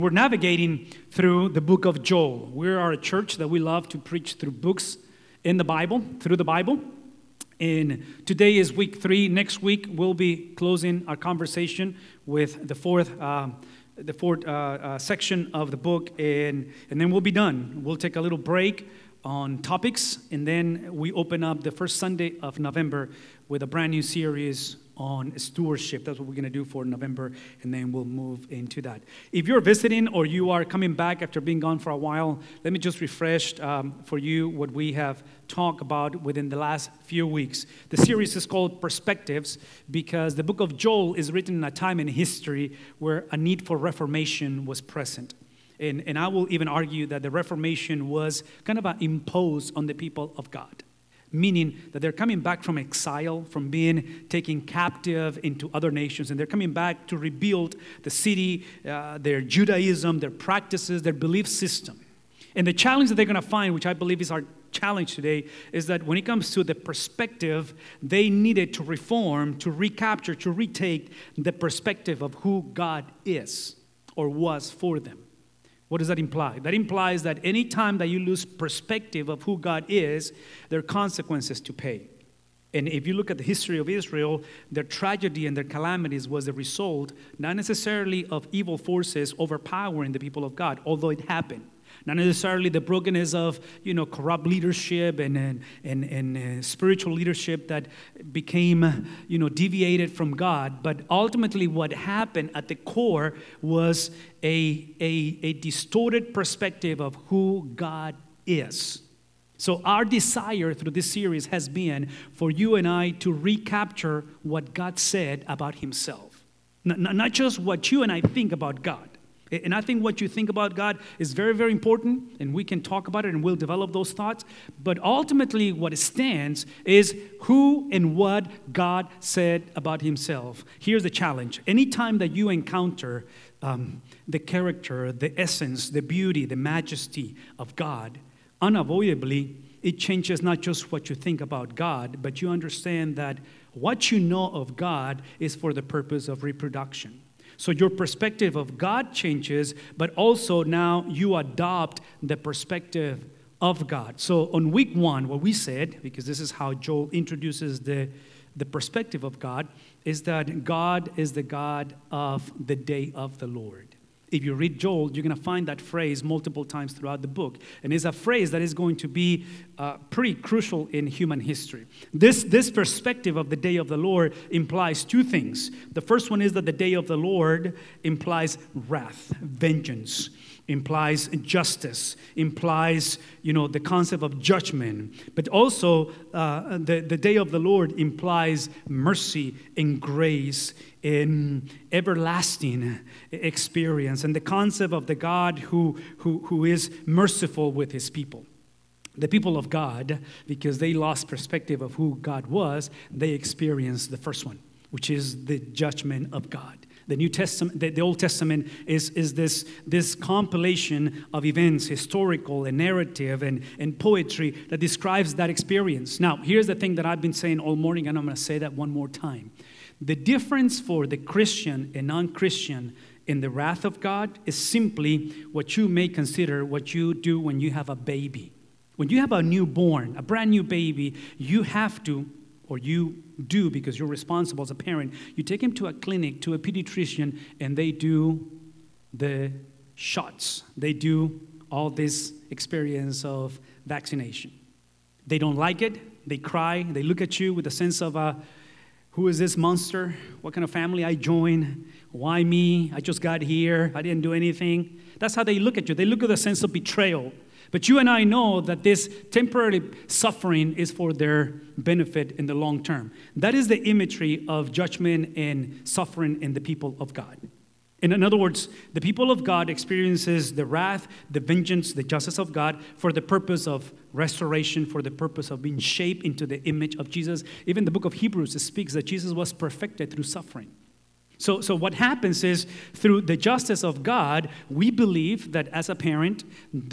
We're navigating through the book of Joel. We are a church that we love to preach through books in the Bible, through the Bible. And today is week 3. Next week, we'll be closing our conversation with the fourth section of the book, and then we'll be done. We'll take a little break on topics, and then we open up the first Sunday of November with a brand new series on stewardship. That's what we're going to do for November, and then we'll move into that. If you're visiting or you are coming back after being gone for a while, let me just refresh for you what we have talked about within the last few weeks. The series is called Perspectives because the book of Joel is written in a time in history where a need for reformation was present. And I will even argue that the Reformation was kind of imposed on the people of God, meaning that they're coming back from exile, from being taken captive into other nations, and they're coming back to rebuild the city, their Judaism, their practices, their belief system. And the challenge that they're going to find, which I believe is our challenge today, is that when it comes to the perspective, they needed to reform, to recapture, to retake the perspective of who God is or was for them. What does that imply? That implies that any time that you lose perspective of who God is, there are consequences to pay. And if you look at the history of Israel, their tragedy and their calamities was the result, not necessarily of evil forces overpowering the people of God, although it happened. Not necessarily the brokenness of, corrupt leadership and spiritual leadership that became, deviated from God. But ultimately what happened at the core was a distorted perspective of who God is. So our desire through this series has been for you and I to recapture what God said about himself. Not just what you and I think about God. And I think what you think about God is very, very important, and we can talk about it and we'll develop those thoughts. But ultimately, what stands is who and what God said about himself. Here's the challenge. Anytime that you encounter the character, the essence, the beauty, the majesty of God, unavoidably, it changes not just what you think about God, but you understand that what you know of God is for the purpose of reproduction. So your perspective of God changes, but also now you adopt the perspective of God. So on week 1, what we said, because this is how Joel introduces the perspective of God, is that God is the God of the day of the Lord. If you read Joel, you're going to find that phrase multiple times throughout the book. And it's a phrase that is going to be pretty crucial in human history. This perspective of the day of the Lord implies 2 things. The first one is that the day of the Lord implies wrath, vengeance, implies justice, implies, the concept of judgment. But also, the day of the Lord implies mercy and grace in everlasting experience, and the concept of the God who is merciful with his people. The people of God, because they lost perspective of who God was, they experienced the first one, which is the judgment of God. The New Testament, the Old Testament is this compilation of events, historical and narrative and poetry that describes that experience. Now, here's the thing that I've been saying all morning, and I'm going to say that one more time. The difference for the Christian and non-Christian in the wrath of God is simply what you may consider what you do when you have a baby. When you have a newborn, a brand new baby, you have to, or you do because you're responsible as a parent, you take him to a clinic, to a pediatrician, and they do the shots. They do all this experience of vaccination. They don't like it. They cry. They look at you with a sense of who is this monster? What kind of family I joined? Why me? I just got here. I didn't do anything. That's how they look at you. They look at a sense of betrayal. But you and I know that this temporary suffering is for their benefit in the long term. That is the imagery of judgment and suffering in the people of God. And in other words, the people of God experiences the wrath, the vengeance, the justice of God for the purpose of restoration, for the purpose of being shaped into the image of Jesus. Even the book of Hebrews speaks that Jesus was perfected through suffering. So what happens is, through the justice of God, we believe that as a parent,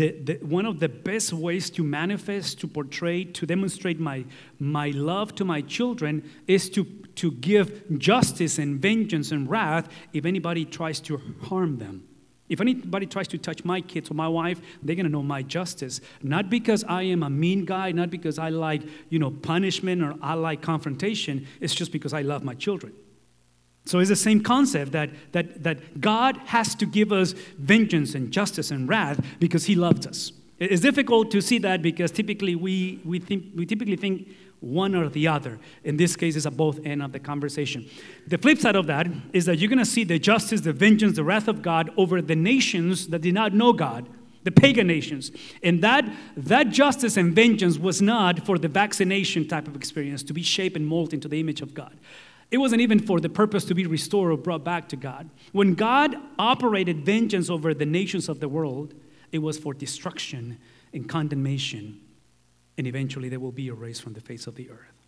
one of the best ways to manifest, to portray, to demonstrate my love to my children is to give justice and vengeance and wrath if anybody tries to harm them. If anybody tries to touch my kids or my wife, they're going to know my justice. Not because I am a mean guy, not because I like, punishment or I like confrontation. It's just because I love my children. So it's the same concept that God has to give us vengeance and justice and wrath because he loves us. It's difficult to see that because typically we typically think one or the other. In this case, it's at both ends of the conversation. The flip side of that is that you're going to see the justice, the vengeance, the wrath of God over the nations that did not know God, the pagan nations. And that justice and vengeance was not for the vaccination type of experience, to be shaped and molded into the image of God. It wasn't even for the purpose to be restored or brought back to God. When God operated vengeance over the nations of the world, it was for destruction and condemnation, and eventually they will be erased from the face of the earth.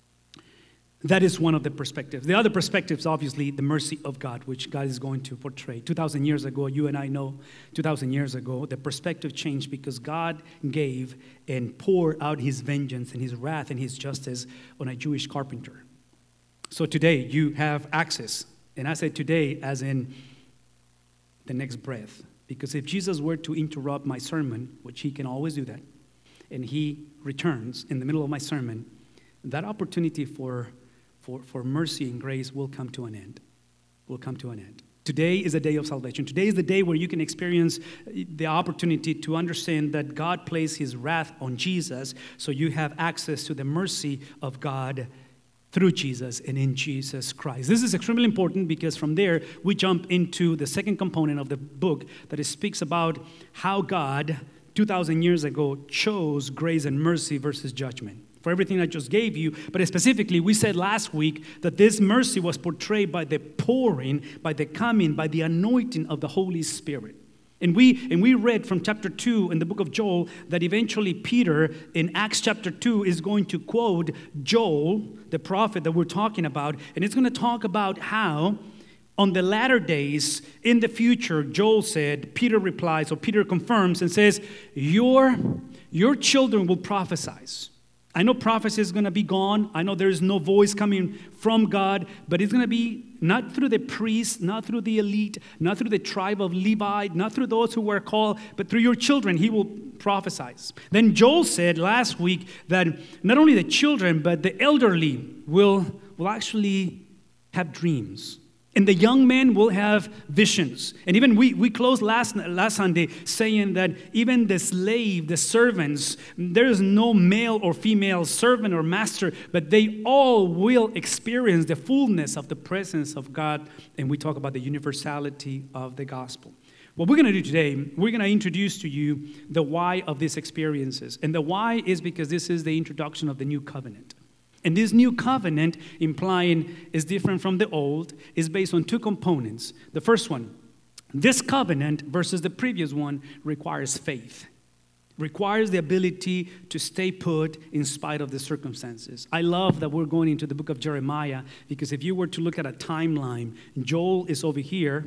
That is one of the perspectives. The other perspective is obviously the mercy of God, which God is going to portray. 2,000 years ago, you and I know, 2,000 years ago, the perspective changed because God gave and poured out his vengeance and his wrath and his justice on a Jewish carpenter. So today, you have access. And I say today as in the next breath. Because if Jesus were to interrupt my sermon, which he can always do that, and he returns in the middle of my sermon, that opportunity for mercy and grace will come to an end. Will come to an end. Today is a day of salvation. Today is the day where you can experience the opportunity to understand that God placed his wrath on Jesus, so you have access to the mercy of God through Jesus and in Jesus Christ. This is extremely important because from there we jump into the second component of the book that it speaks about how God 2,000 years ago chose grace and mercy versus judgment. For everything I just gave you, but specifically we said last week that this mercy was portrayed by the pouring, by the coming, by the anointing of the Holy Spirit. And we read from chapter 2 in the book of Joel that eventually Peter in Acts chapter 2 is going to quote Joel, the prophet that we're talking about, and it's going to talk about how on the latter days in the future, Joel said, Peter replies, or Peter confirms and says, your children will prophesy. I know prophecy is going to be gone. I know there's no voice coming from God, but it's going to be not through the priests, not through the elite, not through the tribe of Levi, not through those who were called, but through your children, he will prophesy. Then Joel said last week that not only the children, but the elderly will actually have dreams. And the young men will have visions. And even we closed last Sunday saying that even the slave, the servants, there is no male or female servant or master, but they all will experience the fullness of the presence of God. And we talk about the universality of the gospel. What we're going to do today, we're going to introduce to you the why of these experiences. And the why is because this is the introduction of the new covenant. And this new covenant, implying is different from the old, is based on two components. The first one, this covenant versus the previous one requires faith. Requires the ability to stay put in spite of the circumstances. I love that we're going into the book of Jeremiah because if you were to look at a timeline, Joel is over here,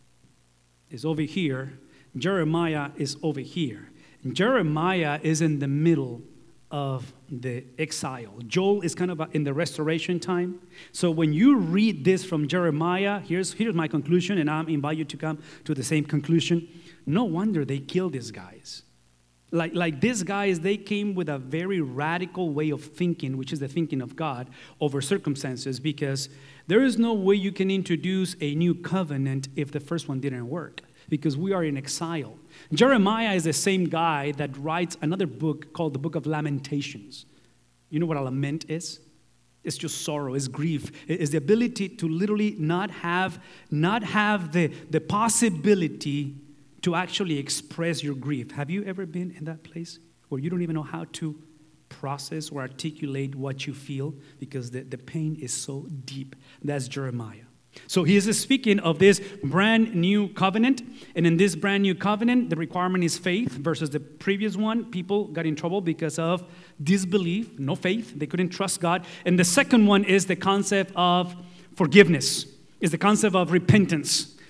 Jeremiah is over here. And Jeremiah is in the middle of the exile. Joel is kind of in the restoration time. So when you read this from Jeremiah, here's my conclusion, and I invite you to come to the same conclusion. No wonder they killed these guys. Like these guys, they came with a very radical way of thinking, which is the thinking of God over circumstances, because there is no way you can introduce a new covenant if the first one didn't work, because we are in exile. Jeremiah is the same guy that writes another book called the Book of Lamentations. You know what a lament is? It's just sorrow, it's grief. It's the ability to literally not have the possibility to actually express your grief. Have you ever been in that place where you don't even know how to process or articulate what you feel because the pain is so deep? That's Jeremiah. So he is speaking of this brand new covenant. And in this brand new covenant, the requirement is faith versus the previous one. People got in trouble because of disbelief, no faith. They couldn't trust God. And the second one is the concept of forgiveness, is the concept of repentance.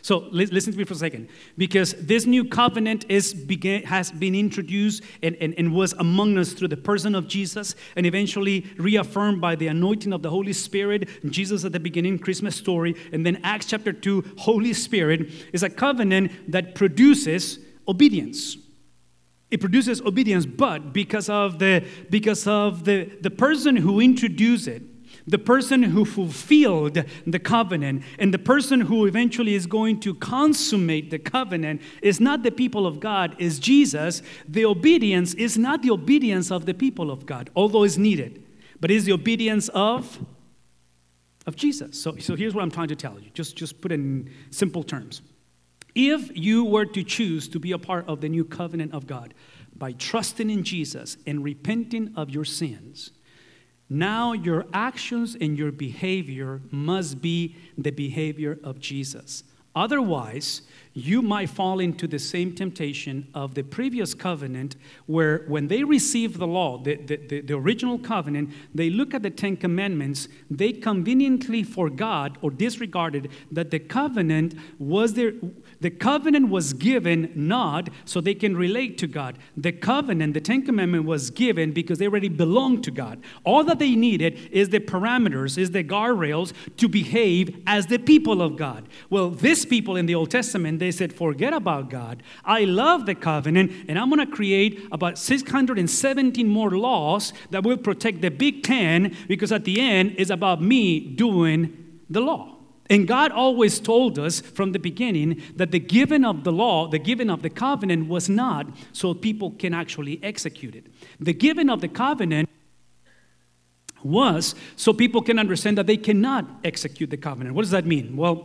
So listen to me for a second, because this new covenant has been introduced and was among us through the person of Jesus, and eventually reaffirmed by the anointing of the Holy Spirit. Jesus at the beginning, Christmas story, and then Acts chapter 2, Holy Spirit, is a covenant that produces obedience. It produces obedience, but because of the person who introduced it, the person who fulfilled the covenant, and the person who eventually is going to consummate the covenant is not the people of God, is Jesus. The obedience is not the obedience of the people of God, although it's needed, but is the obedience of Jesus. So here's what I'm trying to tell you. Just put it in simple terms. If you were to choose to be a part of the new covenant of God by trusting in Jesus and repenting of your sins, now your actions and your behavior must be the behavior of Jesus. Otherwise, you might fall into the same temptation of the previous covenant, where when they received the law, the original covenant, they look at the Ten Commandments, they conveniently forgot or disregarded that the covenant was given not so they can relate to God. The covenant, the Ten Commandment, was given because they already belonged to God. All that they needed is the parameters, is the guardrails to behave as the people of God. Well, these people in the Old Testament, they said, forget about God. I love the covenant, and I'm going to create about 617 more laws that will protect the Big Ten, because at the end, it's about me doing the law. And God always told us from the beginning that the giving of the law, the giving of the covenant, was not so people can actually execute it. The giving of the covenant was so people can understand that they cannot execute the covenant. What does that mean? Well,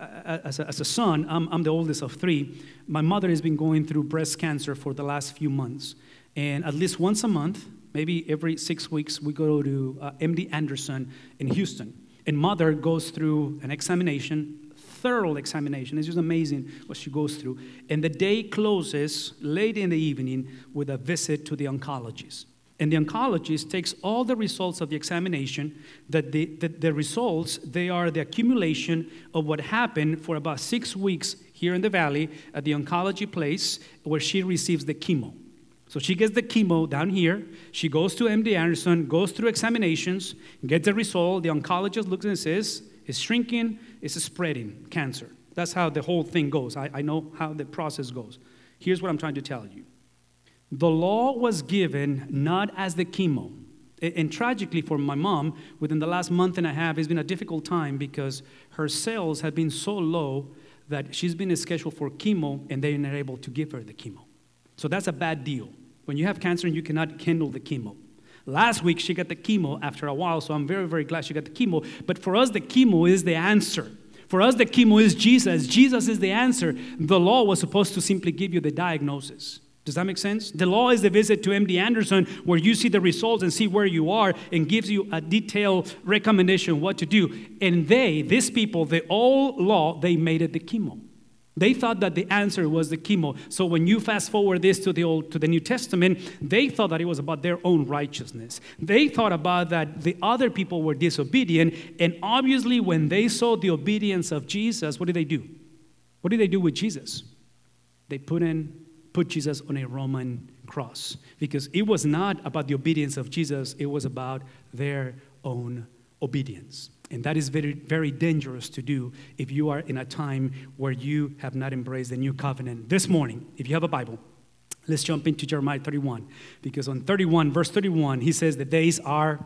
as a son, I'm the oldest of three. My mother has been going through breast cancer for the last few months. And at least once a month, maybe every 6 weeks, we go to MD Anderson in Houston. And mother goes through an examination, thorough examination. It's just amazing what she goes through. And the day closes late in the evening with a visit to the oncologist. And the oncologist takes all the results of the examination, that the results, they are the accumulation of what happened for about 6 weeks here in the valley at the oncology place where she receives the chemo. So she gets the chemo down here. She goes to MD Anderson, goes through examinations, gets the result. The oncologist looks and says, it's shrinking, it's spreading, cancer. That's how the whole thing goes. I know how the process goes. Here's what I'm trying to tell you. The law was given not as the chemo. And tragically for my mom, within the last month and a half, it's been a difficult time because her cells have been so low that she's been scheduled for chemo, and they're not able to give her the chemo. So that's a bad deal. When you have cancer and you cannot handle the chemo. Last week, she got the chemo after a while, so I'm very, very glad she got the chemo. But for us, the chemo is the answer. For us, the chemo is Jesus. Jesus is the answer. The law was supposed to simply give you the diagnosis. Does that make sense? The law is the visit to MD Anderson where you see the results and see where you are and gives you a detailed recommendation what to do. And these people, the old law, they made it the chemo. They thought that the answer was the chemo. So when you fast forward this to the New Testament, they thought that it was about their own righteousness. They thought about that the other people were disobedient. And obviously when they saw the obedience of Jesus, what did they do? What did they do with Jesus? They put Jesus on a Roman cross, because it was not about the obedience of Jesus, it was about their own obedience. And that is very, very dangerous to do if you are in a time where you have not embraced the new covenant. This morning, if you have a Bible, let's jump into Jeremiah 31, because on 31, verse 31, he says the days are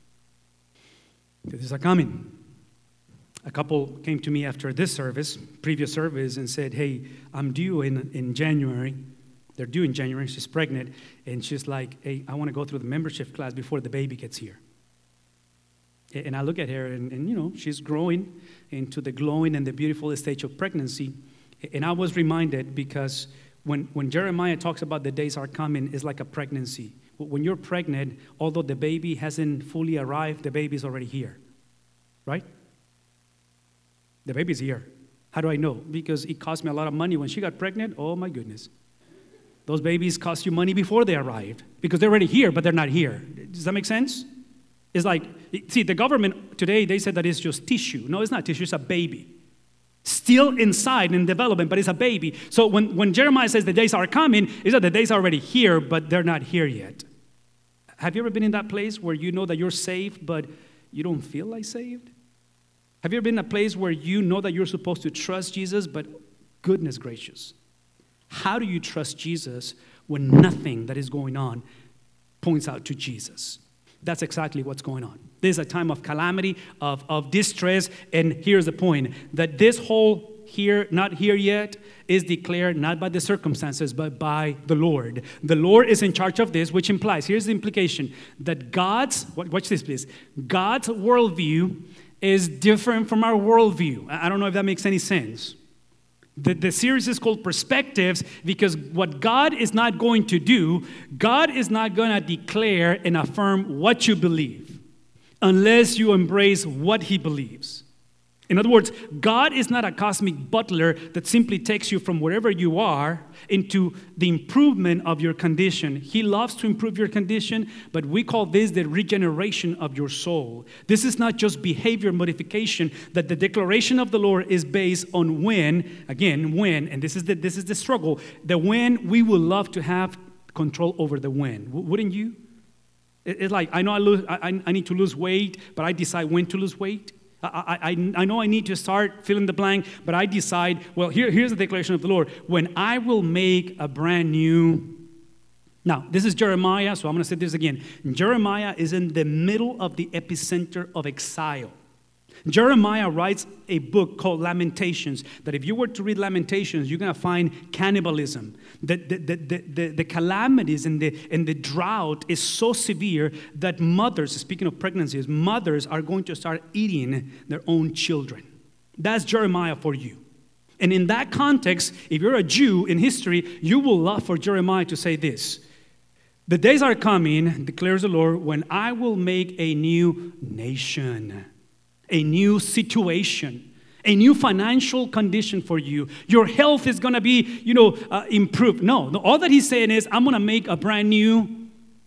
coming. A couple came to me after this previous service, and said, hey, I'm due in January. They're due in January. She's pregnant. And she's like, hey, I want to go through the membership class before the baby gets here. And I look at her, and she's growing into the glowing and the beautiful stage of pregnancy. And I was reminded, because when Jeremiah talks about the days are coming, it's like a pregnancy. When you're pregnant, although the baby hasn't fully arrived, the baby's already here. Right? The baby's here. How do I know? Because it cost me a lot of money when she got pregnant. Oh, my goodness. Those babies cost you money before they arrived, because they're already here, but they're not here. Does that make sense? It's like, see, the government today, they said that it's just tissue. No, it's not tissue. It's a baby. Still inside in development, but it's a baby. So when Jeremiah says the days are coming, it's that the days are already here, but they're not here yet. Have you ever been in that place where you know that you're saved, but you don't feel like saved? Have you ever been in a place where you know that you're supposed to trust Jesus, but goodness gracious, how do you trust Jesus when nothing that is going on points out to Jesus? That's exactly what's going on. There's a time of calamity, of distress, and here's the point, that this whole here, not here yet, is declared not by the circumstances, but by the Lord. The Lord is in charge of this, which implies, here's the implication, that watch this please, God's worldview is different from our worldview. I don't know if that makes any sense. The series is called Perspectives because what God is not going to do, God is not going to declare and affirm what you believe unless you embrace what he believes. In other words, God is not a cosmic butler that simply takes you from wherever you are into the improvement of your condition. He loves to improve your condition, but we call this the regeneration of your soul. This is not just behavior modification, that the declaration of the Lord is based on when, and this is the struggle, the when we would love to have control over the when. Wouldn't you? It's like, I know I need to lose weight, but I decide when to lose weight. I know I need to start fill in the blank, but I decide, well, here's the declaration of the Lord. When I will make a brand new... Now, this is Jeremiah, so I'm going to say this again. Jeremiah is in the middle of the epicenter of exile. Jeremiah writes a book called Lamentations, that if you were to read Lamentations, you're going to find cannibalism. The calamities and the drought is so severe that mothers, speaking of pregnancies, mothers are going to start eating their own children. That's Jeremiah for you. And in that context, if you're a Jew in history, you will love for Jeremiah to say this. The days are coming, declares the Lord, when I will make a new nation, a new situation, a new financial condition for you. Your health is going to be, improved. No, all that he's saying is, I'm going to make a brand new,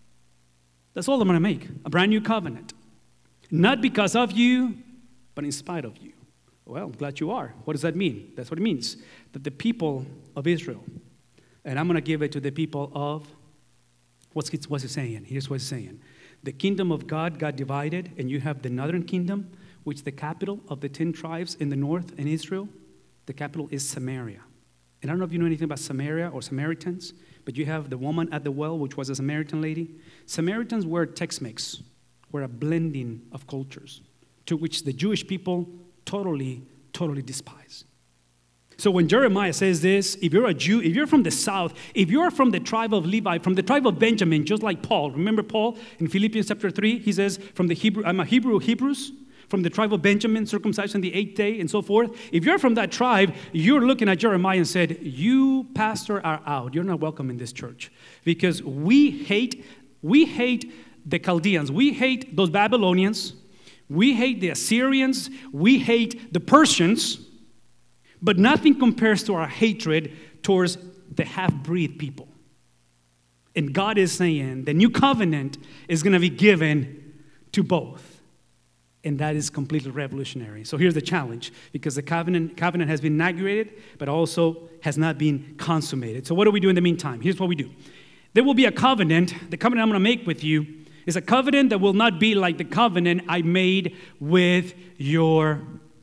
that's all I'm going to make, a brand new covenant. Not because of you, but in spite of you. Well, I'm glad you are. What does that mean? That's what it means. That the people of Israel, and I'm going to give it to the people of, what's it saying? Here's what it's saying. The kingdom of God got divided, and you have the northern kingdom, which the capital of the 10 tribes in the north in Israel, the capital is Samaria. And I don't know if you know anything about Samaria or Samaritans, but you have the woman at the well, which was a Samaritan lady. Samaritans were Tex-Mex, were a blending of cultures, to which the Jewish people totally despise. So when Jeremiah says this, if you're a Jew, if you're from the south, if you're from the tribe of Levi, from the tribe of Benjamin, just like Paul, remember Paul in Philippians chapter 3, he says, I'm a Hebrews, from the tribe of Benjamin, circumcised on the 8th day, and so forth. If you're from that tribe, you're looking at Jeremiah and said, you, pastor, are out. You're not welcome in this church. Because we hate the Chaldeans. We hate those Babylonians. We hate the Assyrians. We hate the Persians. But nothing compares to our hatred towards the half-breed people. And God is saying the new covenant is going to be given to both. And that is completely revolutionary. So here's the challenge, because the covenant has been inaugurated, but also has not been consummated. So what do we do in the meantime? Here's what we do. There will be a covenant. The covenant I'm going to make with you is a covenant that will not be like the covenant I made with your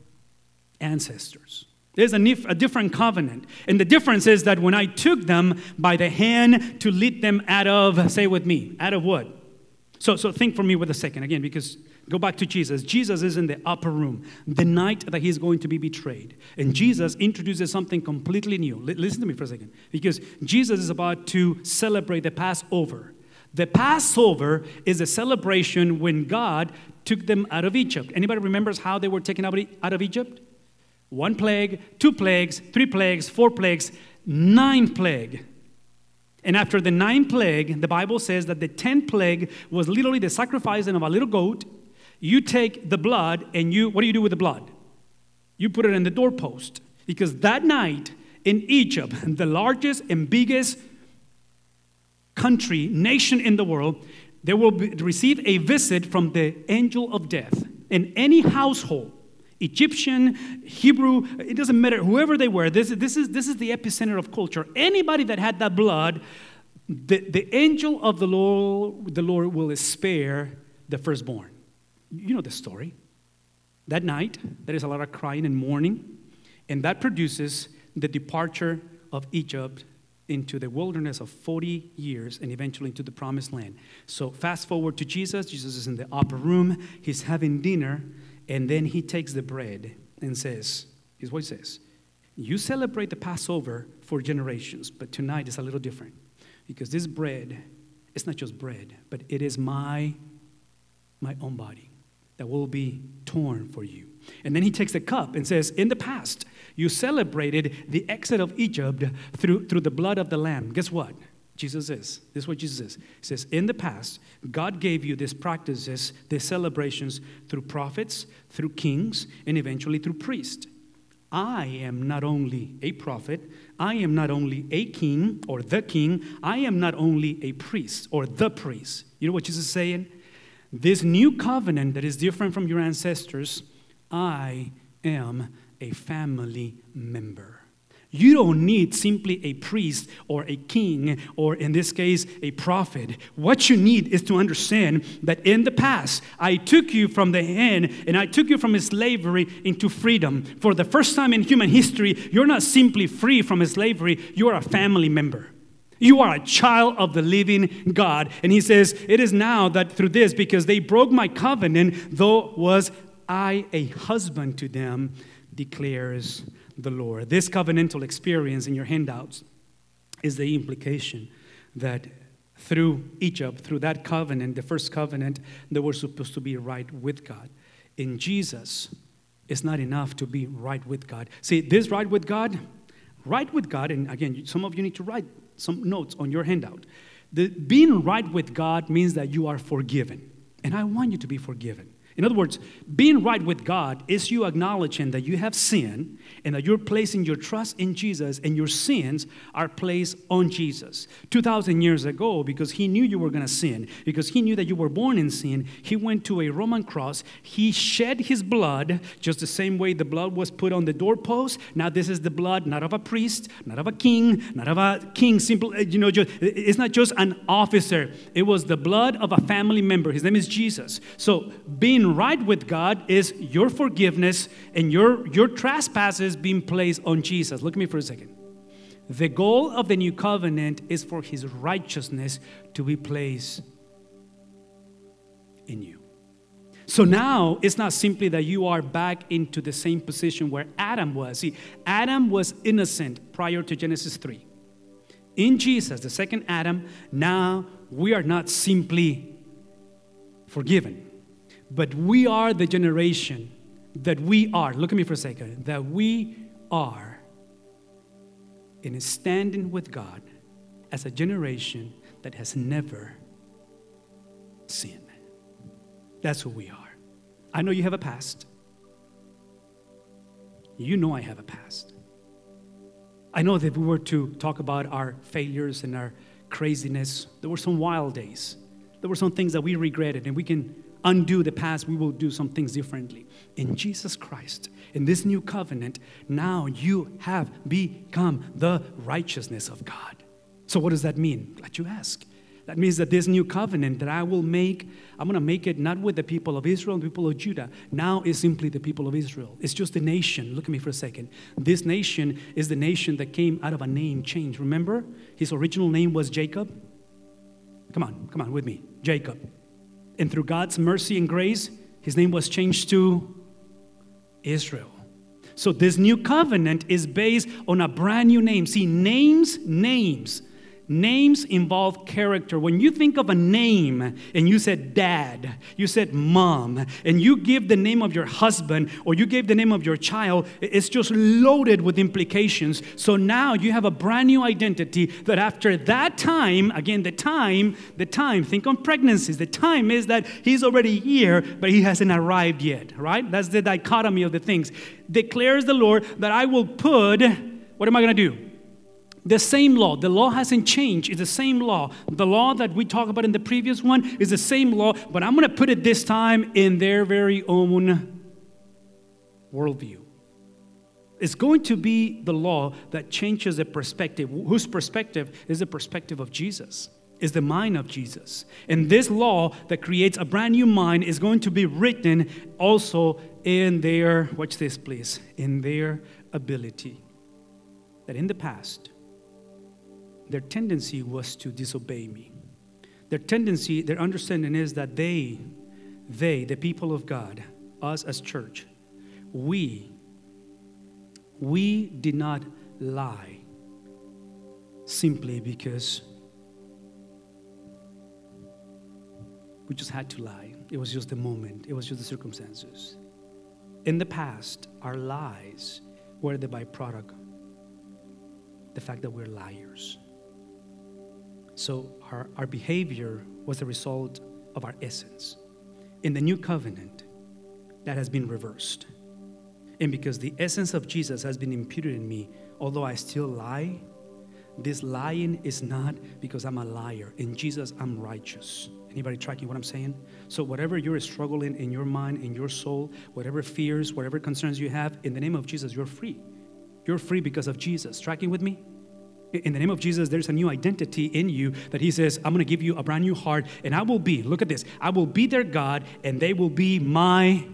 ancestors. There's a different covenant. And the difference is that when I took them by the hand to lead them out of, say with me, out of what? So think for me with a second, again, because go back to Jesus. Jesus is in the upper room, the night that he's going to be betrayed. And Jesus introduces something completely new. Listen to me for a second. Because Jesus is about to celebrate the Passover. The Passover is a celebration when God took them out of Egypt. Anybody remembers how they were taken out of Egypt? 1 plague, 2 plagues, 3 plagues, 4 plagues, 9 plague. And after the 9th plague, the Bible says that the 10th plague was literally the sacrificing of a little goat. You take the blood and what do you do with the blood? You put it in the doorpost. Because that night in Egypt, the largest and biggest nation in the world, they will receive a visit from the angel of death. In any household, Egyptian, Hebrew, it doesn't matter, whoever they were, this is the epicenter of culture. Anybody that had that blood, the angel of the Lord will spare the firstborn. You know the story. That night, there is a lot of crying and mourning, and that produces the departure of Egypt into the wilderness of 40 years and eventually into the promised land. So fast forward to Jesus. Jesus is in the upper room. He's having dinner, and then he takes the bread and says, here's what he says, you celebrate the Passover for generations, but tonight is a little different because this bread, it's not just bread, but it is my own body that will be torn for you. And then he takes the cup and says, in the past, you celebrated the exit of Egypt through the blood of the lamb. Guess what? Jesus is. This is what Jesus is. He says, in the past, God gave you these practices, these celebrations through prophets, through kings, and eventually through priests. I am not only a prophet, I am not only a king or the king, I am not only a priest or the priest. You know what Jesus is saying? This new covenant that is different from your ancestors, I am a family member. You don't need simply a priest or a king or, in this case, a prophet. What you need is to understand that in the past, I took you from the hand and I took you from slavery into freedom. For the first time in human history, you're not simply free from slavery, you are a family member. You are a child of the living God. And he says, it is now that through this, because they broke my covenant, though was I a husband to them, declares the Lord. This covenantal experience in your handouts is the implication that through Egypt, through that covenant, the first covenant, they were supposed to be right with God. In Jesus, it's not enough to be right with God. See, this right with God, and again, some of you need to write some notes on your handout. Being right with God means that you are forgiven. And I want you to be forgiven. In other words, being right with God is you acknowledging that you have sinned and that you're placing your trust in Jesus and your sins are placed on Jesus. 2,000 years ago, because he knew you were going to sin, because he knew that you were born in sin, he went to a Roman cross. He shed his blood just the same way the blood was put on the doorpost. Now this is the blood not of a priest, not of a king, simple, it's not just an officer. It was the blood of a family member. His name is Jesus. So being right with God is your forgiveness and your trespasses being placed on Jesus. Look at me for a second. The goal of the new covenant is for his righteousness to be placed in you. So now it's not simply that you are back into the same position where Adam was. See, Adam was innocent prior to Genesis 3. In Jesus, the second Adam, now we are not simply forgiven. But we are the generation that we are, look at me for a second, that we are in standing with God as a generation that has never sinned. That's who we are. I know you have a past. You know I have a past. I know that if we were to talk about our failures and our craziness, there were some wild days. There were some things that we regretted, and we can undo the past. We will do some things differently. In Jesus Christ, in this new covenant, now you have become the righteousness of God. So what does that mean? Glad you ask. That means that this new covenant that I'm going to make it not with the people of Israel and the people of Judah. Now is simply the people of Israel. It's just a nation. Look at me for a second. This nation is the nation that came out of a name change. Remember, his original name was Jacob. Come on with me. Jacob. And through God's mercy and grace, his name was changed to Israel. So this new covenant is based on a brand new name. See, names involve character. When you think of a name and you said dad, you said mom, and you give the name of your husband or you gave the name of your child, it's just loaded with implications. So now you have a brand new identity that after that time, again, the time, think on pregnancies. The time is that he's already here, but he hasn't arrived yet, right? That's the dichotomy of the things. Declares the Lord that I will put, what am I going to do? The same law. The law hasn't changed. It's the same law. The law that we talked about in the previous one is the same law, but I'm going to put it this time in their very own worldview. It's going to be the law that changes the perspective. Whose perspective is the perspective of Jesus, is the mind of Jesus. And this law that creates a brand new mind is going to be written also in their, watch this please, in their ability. That in the past, their tendency was to disobey me. Their tendency, their understanding is that they, the people of God, us as church, we did not lie simply because we just had to lie. It was just the moment. It was just the circumstances. In the past, our lies were the byproduct, the fact that we're liars. So our behavior was the result of our essence. In the new covenant, that has been reversed. And because the essence of Jesus has been imputed in me, although I still lie, this lying is not because I'm a liar. In Jesus, I'm righteous. Anybody tracking what I'm saying? So whatever you're struggling in your mind, in your soul, whatever fears, whatever concerns you have, in the name of Jesus, you're free. You're free because of Jesus. Tracking with me? In the name of Jesus, there's a new identity in you that he says, I'm going to give you a brand new heart, and I will be, look at this, I will be their God, and they will be my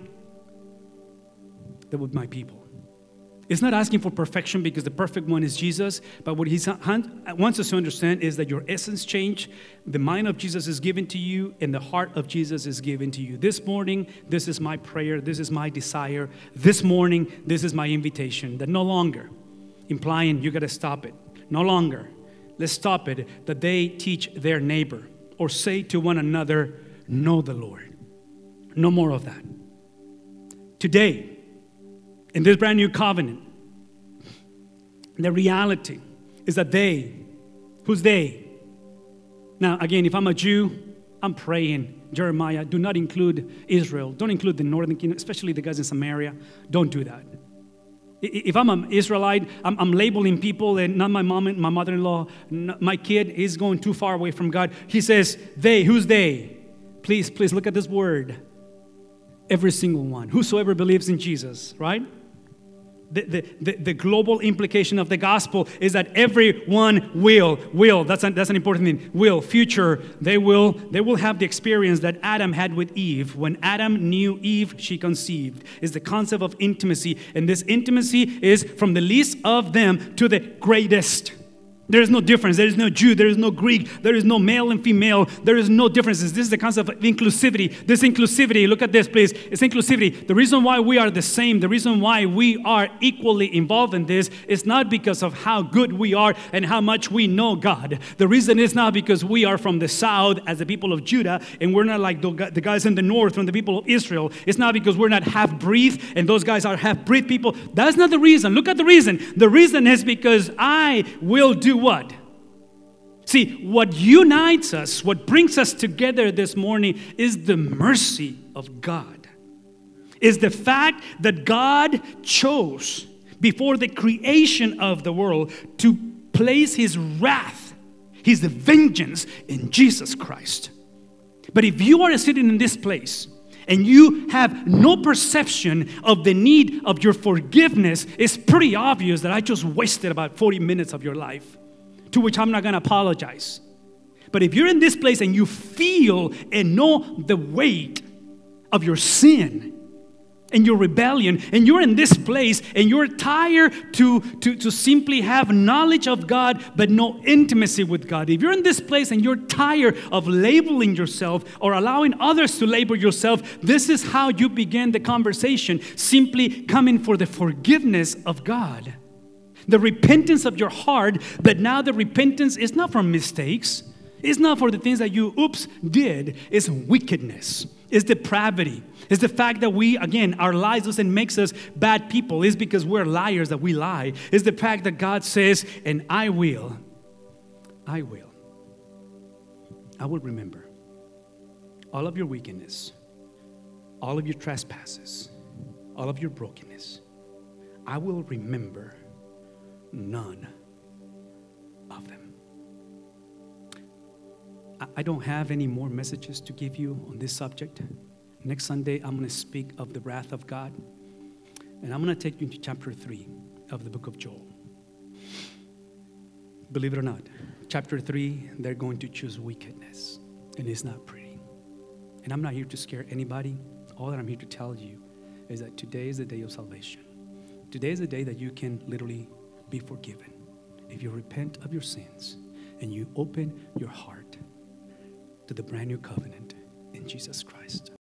people. It's not asking for perfection because the perfect one is Jesus, but what he wants us to understand is that your essence changed, the mind of Jesus is given to you, and the heart of Jesus is given to you. This morning, this is my prayer, this is my desire. This morning, this is my invitation, that no longer, implying you got to stop it, no longer, let's stop it, that they teach their neighbor or say to one another, know the Lord. No more of that. Today, in this brand new covenant, the reality is that who's they? Now, again, if I'm a Jew, I'm praying, Jeremiah, do not include Israel. Don't include the northern kingdom, especially the guys in Samaria. Don't do that. If I'm an Israelite, I'm labeling people, and not my mom and my mother-in-law, my kid is going too far away from God. He says, they, who's they? Please look at this word. Every single one. Whosoever believes in Jesus, right? The global implication of the gospel is that everyone will. That's an important thing. Will, future. They will have the experience that Adam had with Eve. When Adam knew Eve, she conceived. Is the concept of intimacy, and this intimacy is from the least of them to the greatest. There is no difference. There is no Jew. There is no Greek. There is no male and female. There is no differences. This is the concept of inclusivity. This inclusivity, look at this, please. It's inclusivity. The reason why we are the same, the reason why we are equally involved in this is not because of how good we are and how much we know God. The reason is not because we are from the south as the people of Judah and we're not like the guys in the north from the people of Israel. It's not because we're not half-breed and those guys are half-breed people. That's not the reason. Look at the reason. The reason is because I will do what? See, what unites us, what brings us together this morning is the mercy of God. Is the fact that God chose before the creation of the world to place his wrath, his vengeance in Jesus Christ. But if you are sitting in this place and you have no perception of the need of your forgiveness, it's pretty obvious that I just wasted about 40 minutes of your life. To which I'm not going to apologize. But if you're in this place and you feel and know the weight of your sin and your rebellion, and you're in this place and you're tired to simply have knowledge of God but no intimacy with God. If you're in this place and you're tired of labeling yourself or allowing others to label yourself, this is how you begin the conversation, simply coming for the forgiveness of God. The repentance of your heart, but now the repentance is not from mistakes. It's not for the things that you, did. It's wickedness. It's depravity. It's the fact that we, again, our lies doesn't make us bad people. It's because we're liars that we lie. It's the fact that God says, and I will remember all of your wickedness, all of your trespasses, all of your brokenness. I will remember none of them. I don't have any more messages to give you on this subject. Next Sunday, I'm going to speak of the wrath of God. And I'm going to take you into chapter 3 of the book of Joel. Believe it or not, chapter 3, they're going to choose wickedness. And it's not pretty. And I'm not here to scare anybody. All that I'm here to tell you is that today is the day of salvation. Today is the day that you can literally be forgiven if you repent of your sins and you open your heart to the brand new covenant in Jesus Christ.